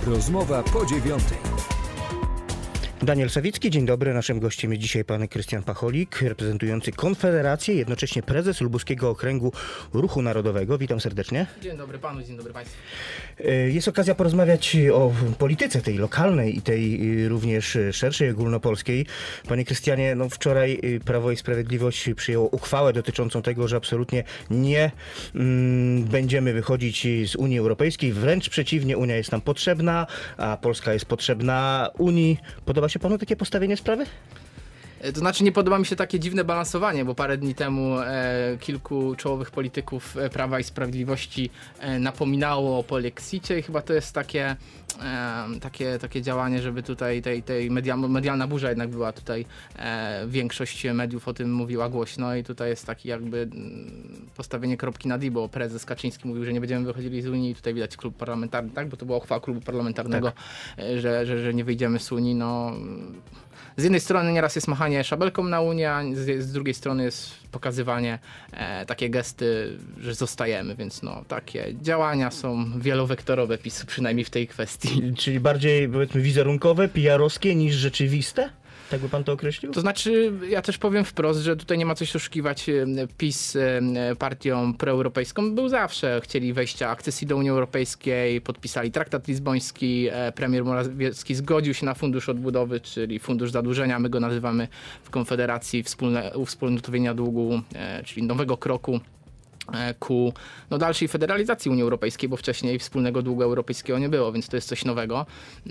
Rozmowa po 9:00. Daniel Sawicki, dzień dobry. Naszym gościem jest dzisiaj pan Krystian Pacholik, reprezentujący Konfederację, jednocześnie prezes Lubuskiego Okręgu Ruchu Narodowego. Witam serdecznie. Dzień dobry panu, dzień dobry państwu. Jest okazja porozmawiać o polityce tej lokalnej i tej również szerszej, ogólnopolskiej. Panie Krystianie, wczoraj Prawo i Sprawiedliwość przyjęło uchwałę dotyczącą tego, że absolutnie nie będziemy wychodzić z Unii Europejskiej. Wręcz przeciwnie, Unia jest nam potrzebna, a Polska jest potrzebna Unii. Podoba się panu takie postawienie sprawy? To znaczy nie podoba mi się takie dziwne balansowanie, bo parę dni temu kilku czołowych polityków Prawa i Sprawiedliwości napominało o polexicie i chyba to jest takie działanie, żeby tutaj tej medialna burza jednak była tutaj, większość mediów o tym mówiła głośno i tutaj jest taki jakby postawienie kropki nad i, bo prezes Kaczyński mówił, że nie będziemy wychodzili z Unii i tutaj widać klub parlamentarny, tak, bo to była uchwała klubu parlamentarnego, tak, że nie wyjdziemy z Unii, Z jednej strony nieraz jest machanie szabelką na Unię, a z drugiej strony jest pokazywanie takie gesty, że zostajemy, więc takie działania są wielowektorowe PiS-u, przynajmniej w tej kwestii. Czyli bardziej, powiedzmy, wizerunkowe, PR-owskie niż rzeczywiste? Tak by pan to określił? To znaczy, ja też powiem wprost, że tutaj nie ma co się oszukiwać. PiS partią proeuropejską był zawsze. Chcieli wejścia akcesji do Unii Europejskiej, podpisali traktat lizboński, premier Morawiecki zgodził się na fundusz odbudowy, czyli fundusz zadłużenia, my go nazywamy w Konfederacji uwspólnotowienia długu, czyli nowego kroku ku dalszej federalizacji Unii Europejskiej, bo wcześniej wspólnego długu europejskiego nie było, więc to jest coś nowego.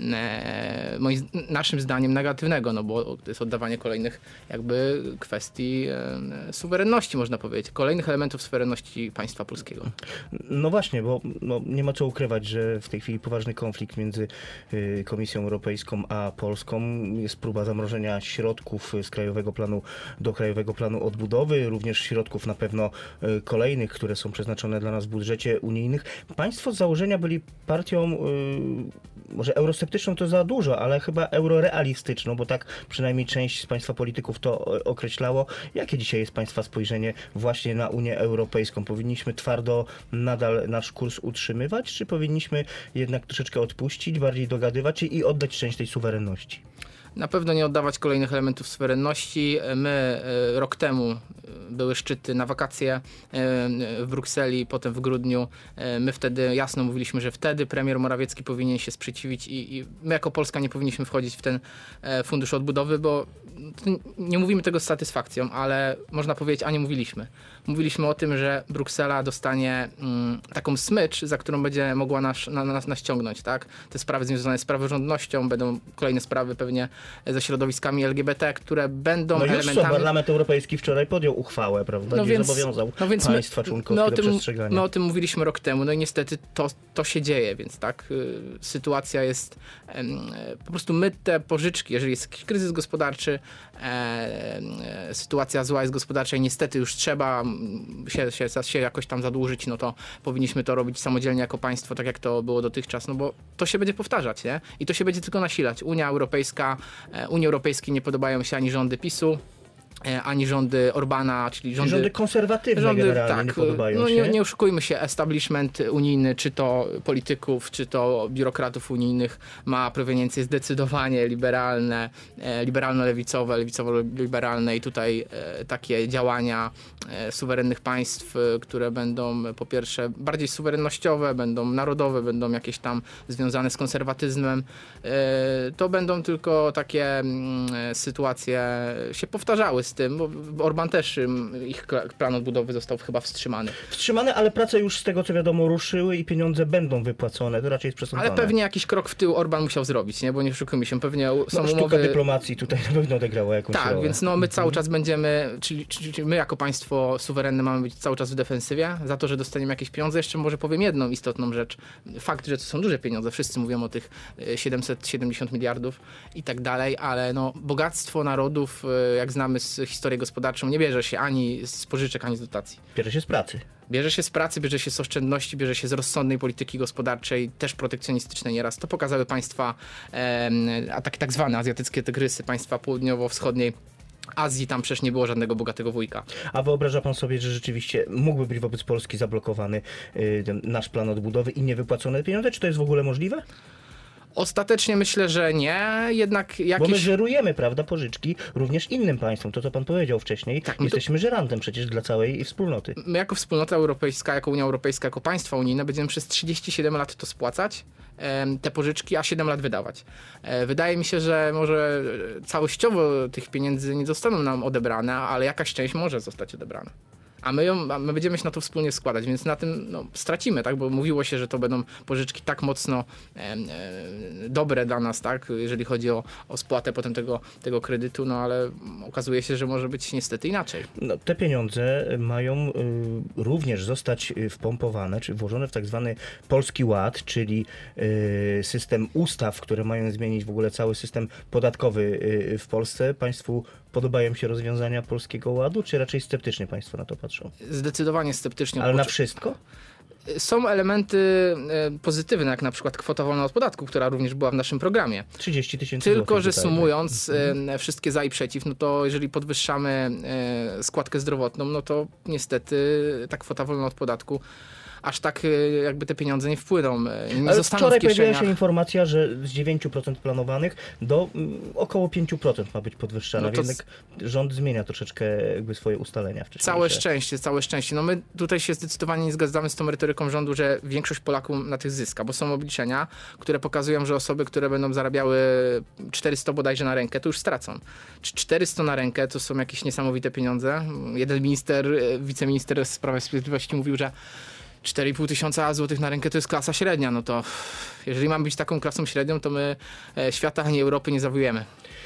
Naszym zdaniem negatywnego, bo to jest oddawanie kolejnych jakby kwestii suwerenności, można powiedzieć, kolejnych elementów suwerenności państwa polskiego. No właśnie, bo nie ma co ukrywać, że w tej chwili poważny konflikt między Komisją Europejską a Polską. Jest próba zamrożenia środków z Krajowego Planu do Krajowego Planu Odbudowy, również środków na pewno kolejnych, które są przeznaczone dla nas w budżecie unijnych. Państwo z założenia byli partią, może eurosceptyczną to za dużo, ale chyba eurorealistyczną, bo tak przynajmniej część z państwa polityków to określało. Jakie dzisiaj jest państwa spojrzenie właśnie na Unię Europejską? Powinniśmy twardo nadal nasz kurs utrzymywać, czy powinniśmy jednak troszeczkę odpuścić, bardziej dogadywać się i oddać część tej suwerenności? Na pewno nie oddawać kolejnych elementów suwerenności. My rok temu były szczyty na wakacje w Brukseli, potem w grudniu. My wtedy jasno mówiliśmy, że wtedy premier Morawiecki powinien się sprzeciwić i my jako Polska nie powinniśmy wchodzić w ten fundusz odbudowy, bo nie mówimy tego z satysfakcją, ale można powiedzieć, a nie mówiliśmy. Mówiliśmy o tym, że Bruksela dostanie taką smycz, za którą będzie mogła nas ściągnąć, tak? Te sprawy związane z praworządnością, będą kolejne sprawy pewnie ze środowiskami LGBT, które będą elementami... Parlament Europejski wczoraj podjął uchwałę, prawda? Gdzie zobowiązał państwa członkowskie do przestrzegania. My o tym mówiliśmy rok temu, i niestety to się dzieje, więc tak, sytuacja jest po prostu my te pożyczki, jeżeli jest jakiś kryzys gospodarczy, sytuacja zła jest gospodarcza i niestety już trzeba się jakoś tam zadłużyć, to powinniśmy to robić samodzielnie jako państwo, tak jak to było dotychczas, bo to się będzie powtarzać, nie? I to się będzie tylko nasilać. Unii Europejskiej nie podobają się ani rządy PiS-u, ani rządy Orbana, czyli rządy konserwatywne generalnie tak, nie podobają się. Nie oszukujmy się, establishment unijny, czy to polityków, czy to biurokratów unijnych ma proweniencje zdecydowanie liberalno-lewicowe, lewicowo-liberalne i tutaj takie działania suwerennych państw, które będą po pierwsze bardziej suwerennościowe, będą narodowe, będą jakieś tam związane z konserwatyzmem, to będą tylko takie sytuacje się powtarzały z tym, bo Orban też, ich plan odbudowy został chyba wstrzymany. Wstrzymany, ale prace już z tego co wiadomo ruszyły i pieniądze będą wypłacone, to raczej jest przesądzone. Ale pewnie jakiś krok w tył Orban musiał zrobić, nie? Bo nie oszukujmy się, pewnie są umowy... Sztuka dyplomacji tutaj na pewno odegrała jakąś rolę. Tak, więc my cały czas będziemy, czyli my jako państwo suwerenne mamy być cały czas w defensywie, za to, że dostaniemy jakieś pieniądze. Jeszcze może powiem jedną istotną rzecz. Fakt, że to są duże pieniądze, wszyscy mówią o tych 770 miliardów i tak dalej, ale bogactwo narodów, jak znamy z historii gospodarczą, nie bierze się ani z pożyczek, ani z dotacji. Bierze się z pracy. Bierze się z pracy, bierze się z oszczędności, bierze się z rozsądnej polityki gospodarczej, też protekcjonistycznej nieraz. To pokazały państwa, tak zwane azjatyckie tygrysy, państwa południowo-wschodniej Azji, tam przecież nie było żadnego bogatego wujka. A wyobraża pan sobie, że rzeczywiście mógłby być wobec Polski zablokowany ten nasz plan odbudowy i niewypłacone pieniądze? Czy to jest w ogóle możliwe? Ostatecznie myślę, że nie, jednak Bo my żerujemy, prawda, pożyczki również innym państwom. To, co pan powiedział wcześniej, Tak, jesteśmy żerantem przecież dla całej wspólnoty. My jako wspólnota europejska, jako Unia Europejska, jako państwa unijne będziemy przez 37 lat to spłacać, te pożyczki, a 7 lat wydawać. Wydaje mi się, że może całościowo tych pieniędzy nie zostaną nam odebrane, ale jakaś część może zostać odebrana. A my będziemy się na to wspólnie składać, więc na tym stracimy, tak? Bo mówiło się, że to będą pożyczki tak mocno dobre dla nas, tak? Jeżeli chodzi o spłatę potem tego kredytu, no ale okazuje się, że może być niestety inaczej. No, te pieniądze mają również zostać wpompowane, czy włożone w tak zwany Polski Ład, czyli system ustaw, które mają zmienić w ogóle cały system podatkowy w Polsce. Państwu podobają się rozwiązania Polskiego Ładu, czy raczej sceptycznie państwo na to patrzą? Zdecydowanie sceptycznie. Ale na wszystko? Są elementy pozytywne, jak na przykład kwota wolna od podatku, która również była w naszym programie. 30 000 Tylko, złotych że tutaj, sumując wszystkie za i przeciw, no to jeżeli podwyższamy składkę zdrowotną, no to niestety ta kwota wolna od podatku aż tak jakby te pieniądze nie wpłyną, nie Ale zostaną wczoraj w kieszeniach. pojawiła się informacja, że z 9% planowanych do około 5% ma być podwyższana, No to jednak rząd zmienia troszeczkę jakby swoje ustalenia wcześniejsze. Całe szczęście. No my tutaj się zdecydowanie nie zgadzamy z tą retoryką rządu, że większość Polaków na tych zyska, bo są obliczenia, które pokazują, że osoby, które będą zarabiały 400 bodajże na rękę, to już stracą. Czy 400 na rękę to są jakieś niesamowite pieniądze? Jeden wiceminister Prawa i Sprawiedliwości mówił, że 4,5 tysiąca złotych na rękę to jest klasa średnia, no to jeżeli mamy być taką klasą średnią, to my świata ani Europy nie zawojujemy.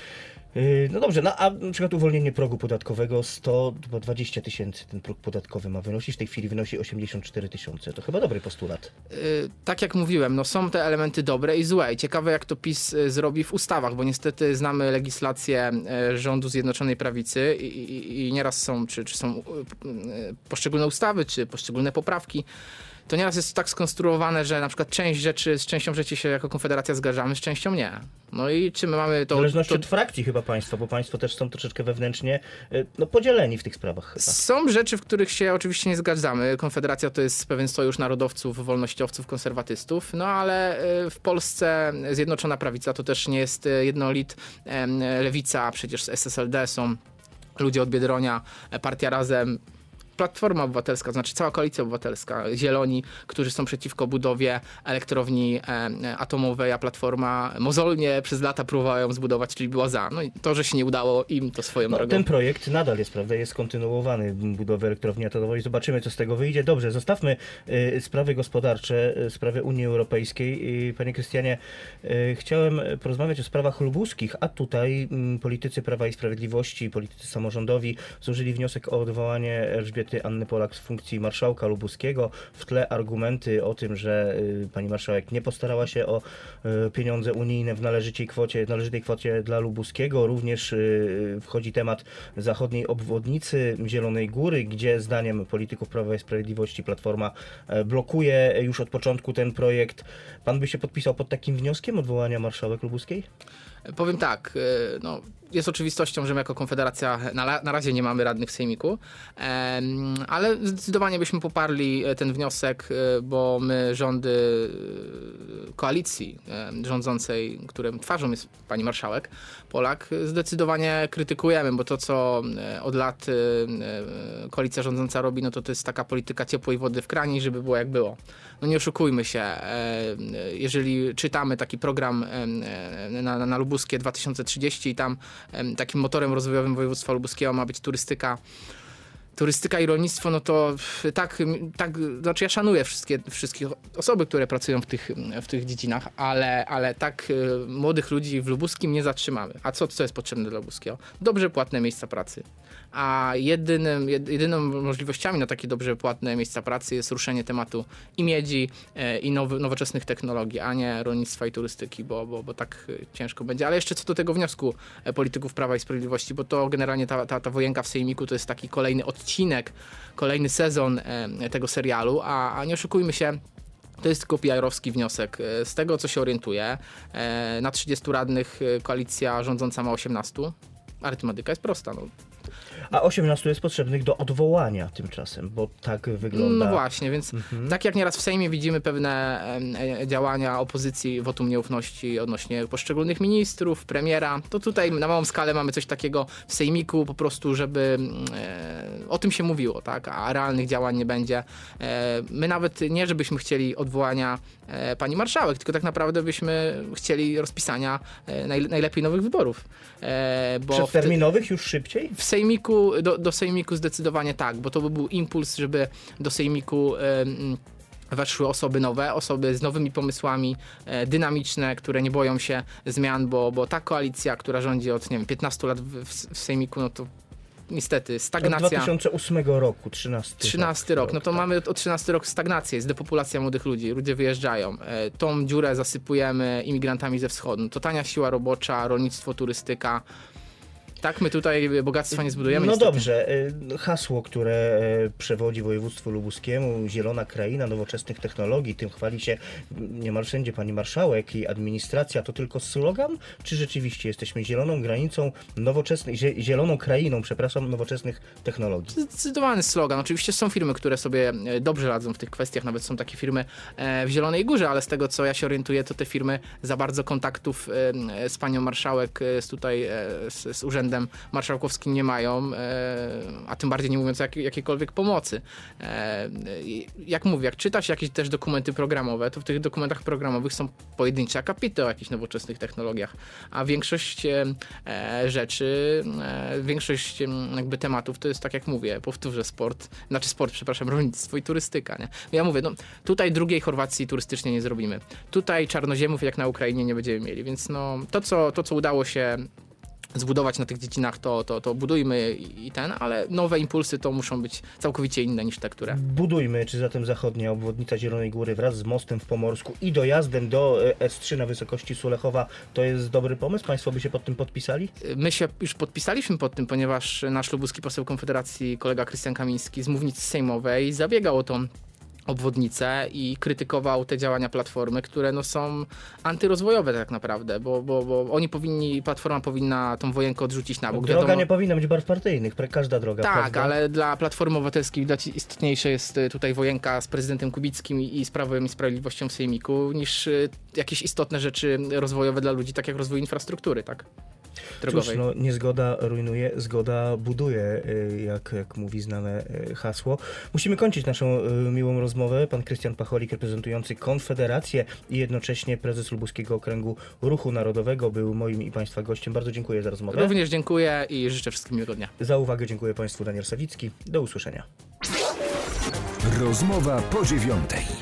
No dobrze, no a na przykład uwolnienie progu podatkowego 120 000 ten próg podatkowy ma wynosić, w tej chwili wynosi 84 000. To chyba dobry postulat. Tak jak mówiłem, no są te elementy dobre i złe. I ciekawe, jak to PiS zrobi w ustawach, bo niestety znamy legislację rządu Zjednoczonej Prawicy i nieraz są, czy są poszczególne ustawy, czy poszczególne poprawki. To nieraz jest tak skonstruowane, że na przykład z częścią rzeczy się jako Konfederacja zgadzamy, z częścią nie. No i czy my mamy to... W zależności od frakcji chyba państwa, bo państwo też są troszeczkę wewnętrznie podzieleni w tych sprawach chyba. Są rzeczy, w których się oczywiście nie zgadzamy. Konfederacja to jest pewien sojusz narodowców, wolnościowców, konserwatystów, no ale w Polsce Zjednoczona Prawica to też nie jest jednolit. Lewica, przecież z SSLD są ludzie od Biedronia, Partia Razem, Platforma Obywatelska, znaczy cała Koalicja Obywatelska, Zieloni, którzy są przeciwko budowie elektrowni atomowej, a Platforma mozolnie przez lata próbowała ją zbudować, czyli była za. No i to, że się nie udało im, to swoją drogą. Ten projekt nadal jest, prawda, jest kontynuowany, budowy elektrowni atomowej. Zobaczymy, co z tego wyjdzie. Dobrze, zostawmy sprawy gospodarcze, sprawy Unii Europejskiej. Panie Krystianie, chciałem porozmawiać o sprawach lubuskich, a tutaj politycy Prawa i Sprawiedliwości, politycy samorządowi złożyli wniosek o odwołanie Elżbiety Anny Polak z funkcji marszałka lubuskiego. W tle argumenty o tym, że pani marszałek nie postarała się o pieniądze unijne w należytej kwocie dla lubuskiego. Również wchodzi temat zachodniej obwodnicy Zielonej Góry, gdzie zdaniem polityków Prawa i Sprawiedliwości Platforma blokuje już od początku ten projekt. Pan by się podpisał pod takim wnioskiem odwołania marszałek lubuskiej? Powiem tak, no, jest oczywistością, że my jako Konfederacja na razie nie mamy radnych w sejmiku, ale zdecydowanie byśmy poparli ten wniosek, bo my rządy koalicji rządzącej, którym twarzą jest pani marszałek Polak, zdecydowanie krytykujemy, bo to, co od lat koalicja rządząca robi, no to jest taka polityka ciepłej wody w kranie, żeby było jak było. No nie oszukujmy się, jeżeli czytamy taki program na Lubuskie 2030 i tam takim motorem rozwojowym województwa lubuskiego ma być turystyka i rolnictwo, no to tak, znaczy ja szanuję wszystkie osoby, które pracują w tych dziedzinach, ale tak młodych ludzi w Lubuskim nie zatrzymamy. A co jest potrzebne dla Lubuskiego? Dobrze płatne miejsca pracy. A jedyną możliwościami na takie dobrze płatne miejsca pracy jest ruszenie tematu i miedzi, i nowoczesnych technologii, a nie rolnictwa i turystyki, bo tak ciężko będzie. Ale jeszcze co do tego wniosku polityków Prawa i Sprawiedliwości, bo to generalnie ta wojenka w sejmiku to jest taki kolejny odcinek, kolejny sezon tego serialu, a nie oszukujmy się, to jest tylko PR-owski wniosek. Z tego, co się orientuję, na 30 radnych koalicja rządząca ma 18. Arytmetyka jest prosta. No. A 18 jest potrzebnych do odwołania tymczasem, bo tak wygląda. No właśnie, więc tak jak nieraz w Sejmie widzimy pewne działania opozycji, wotum nieufności odnośnie poszczególnych ministrów, premiera, to tutaj na małą skalę mamy coś takiego w Sejmiku po prostu, żeby o tym się mówiło, tak? A realnych działań nie będzie. My nawet nie, żebyśmy chcieli odwołania pani marszałek, tylko tak naprawdę byśmy chcieli rozpisania najlepiej nowych wyborów. Bo przedterminowych już szybciej? w Sejmiku, do Sejmiku zdecydowanie tak, bo to by był impuls, żeby do Sejmiku weszły osoby nowe, osoby z nowymi pomysłami, dynamiczne, które nie boją się zmian, bo ta koalicja, która rządzi od, nie wiem, 15 lat w Sejmiku, no to niestety stagnacja. Od 2008 roku, 13 rok. No to mamy od 13 rok stagnację, jest depopulacja młodych ludzi, ludzie wyjeżdżają. Tą dziurę zasypujemy imigrantami ze wschodu. To tania siła robocza, rolnictwo, turystyka. Tak, my tutaj bogactwa nie zbudujemy. No niestety. dobrze, hasło, które przewodzi województwu lubuskiemu, zielona kraina nowoczesnych technologii, tym chwali się niemal wszędzie pani marszałek i administracja, to tylko slogan? Czy rzeczywiście jesteśmy zieloną granicą nowoczesnej, zieloną krainą, przepraszam, nowoczesnych technologii? Zdecydowany slogan. Oczywiście są firmy, które sobie dobrze radzą w tych kwestiach, nawet są takie firmy w Zielonej Górze, ale z tego, co ja się orientuję, to te firmy za bardzo kontaktów z panią marszałek, z urzędem marszałkowskim nie mają, a tym bardziej nie mówiąc o jakiejkolwiek pomocy. Jak mówię, jak czyta się jakieś też dokumenty programowe, to w tych dokumentach programowych są pojedyncze akapity o jakichś nowoczesnych technologiach, a większość rzeczy, większość jakby tematów to jest, tak jak mówię, powtórzę, rolnictwo i turystyka. Nie? Ja mówię, no tutaj drugiej Chorwacji turystycznie nie zrobimy. Tutaj czarnoziemów jak na Ukrainie nie będziemy mieli, więc no to co udało się zbudować na tych dziedzinach, to budujmy ale nowe impulsy to muszą być całkowicie inne niż te, które... Budujmy, czy zatem zachodnia obwodnica Zielonej Góry wraz z mostem w Pomorsku i dojazdem do S3 na wysokości Sulechowa, to jest dobry pomysł? Państwo by się pod tym podpisali? My się już podpisaliśmy pod tym, ponieważ nasz lubuski poseł Konfederacji, kolega Krystian Kamiński z mównicy sejmowej zabiegał o tą obwodnicę i krytykował te działania Platformy, które no są antyrozwojowe tak naprawdę, bo Platforma powinna tą wojenkę odrzucić na bok. Droga Wiadomo, nie powinna być barw partyjnych, każda droga. tak, prawda? ale dla Platformy Obywatelskiej widać istotniejsze jest tutaj wojenka z prezydentem Kubickim i z Prawem i Sprawiedliwością w Sejmiku niż jakieś istotne rzeczy rozwojowe dla ludzi, tak jak rozwój infrastruktury, tak? Drogowej. Cóż, no, niezgoda rujnuje, zgoda buduje, jak mówi znane hasło. Musimy kończyć naszą miłą rozmowę. Pan Krystian Pacholik, reprezentujący Konfederację i jednocześnie prezes Lubuskiego Okręgu Ruchu Narodowego, był moim i Państwa gościem. Bardzo dziękuję za rozmowę. Również dziękuję i życzę wszystkim miłego dnia. Za uwagę dziękuję Państwu. Daniel Sawicki. Do usłyszenia. Rozmowa po 9:00.